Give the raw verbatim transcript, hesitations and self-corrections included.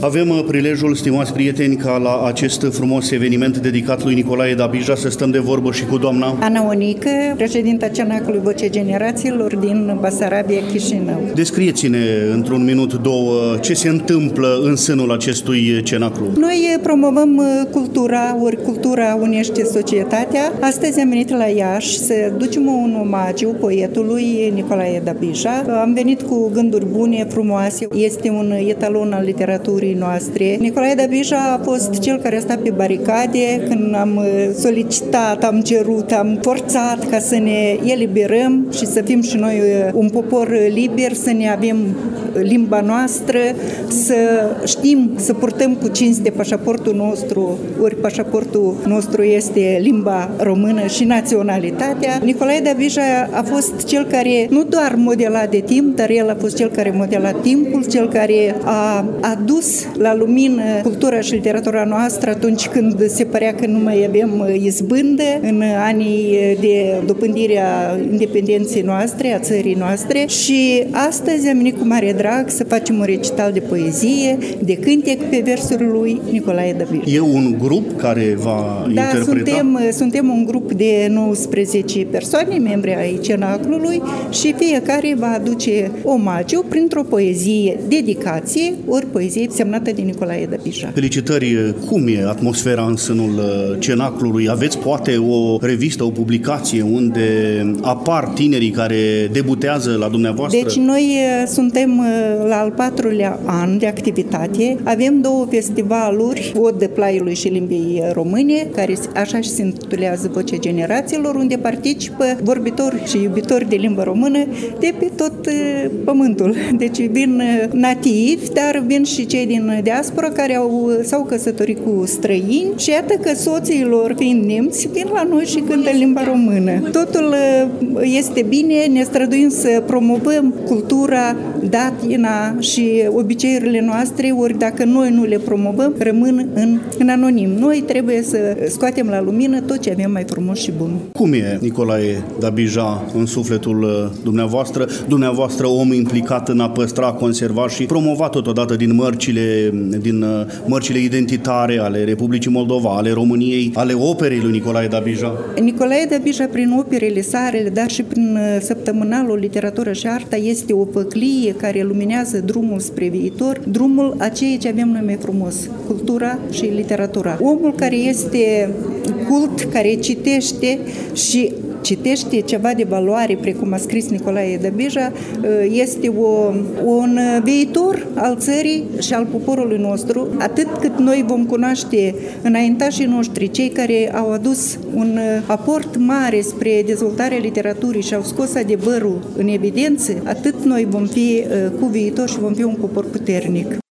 Avem prilejul, stimați prieteni, ca la acest frumos eveniment dedicat lui Nicolae Dabija să stăm de vorbă și cu doamna Ana Onică, președinta Cenaclului Vocea Generațiilor din Basarabia, Chișinău. Descrieți-ne într-un minut, două, ce se întâmplă în sânul acestui cenaclu. Noi promovăm cultura, ori cultura unește societatea. Astăzi am venit la Iași să ducem un omagiu poetului Nicolae Dabija. Am venit cu gânduri bune, frumoase. Este un etalon al literaturii noastre. Nicolae Dabija a fost cel care a stat pe baricade când am solicitat, am cerut, am forțat ca să ne eliberăm și să fim și noi un popor liber, să ne avem limba noastră, să știm să purtăm cu cinste pașaportul nostru, ori pașaportul nostru este limba română și naționalitatea. Nicolae Dabija a fost cel care nu doar modela de timp, dar el a fost cel care modela timpul, cel care a adus la lumină cultura și literatura noastră atunci când se părea că nu mai avem izbândă în anii de dobândire a independenței noastre, a țării noastre, și astăzi am venit cu mare drag să facem un recital de poezie, de cântec pe versurile lui Nicolae Dabija. E un grup care va da, interpreta? Suntem, suntem un grup de nouăsprezece persoane, membri ai Cenaclului, și fiecare va aduce omagiu printr-o poezie, dedicație, ori poezie semnată de Nicolae Dabija. Felicitări! Cum e atmosfera în sânul Cenaclului? Aveți poate o revistă, o publicație unde apar tinerii care debutează la dumneavoastră? Deci noi suntem la al patrulea an de activitate. Avem două festivaluri, Od de Plaiului și Limbii Române, care așa și se intitulează Vocea Generațiilor, unde participă vorbitori și iubitori de limba română de pe tot pământul. Deci vin nativi, dar vin și cei din diaspora care au, s-au căsătorit cu străini și iată că soții lor, fiind nemți, vin la noi și cântă în limba română. Totul este bine, ne străduim să promovăm cultura, datina și obiceiurile noastre, ori dacă noi nu le promovăm, rămân în, în anonim. Noi trebuie să scoatem la lumină tot ce avem mai frumos și bun. Cum e Nicolae Dabija în sufletul dumneavoastră? Dumneavoastră om implicat în a păstra, conserva și promova totodată din mărcile, din mărcile identitare ale Republicii Moldova, ale României, ale operei lui Nicolae Dabija? Nicolae Dabija, prin operele sale, dar și prin săptămânalul Literatură și Arta, este o păclie care luminează drumul spre viitor, drumul a ceea ce avem noi mai frumos, cultura și literatura. Omul care este cult, care citește și citește ceva de valoare, precum a scris Nicolae Dabija, este o, un viitor al țării și al poporului nostru, atât cât noi vom cunoaște înaintașii noștri, cei care au adus un aport mare spre dezvoltarea literaturii și au scos adevărul în evidență, atât noi vom fi cu viitor și vom fi un popor puternic.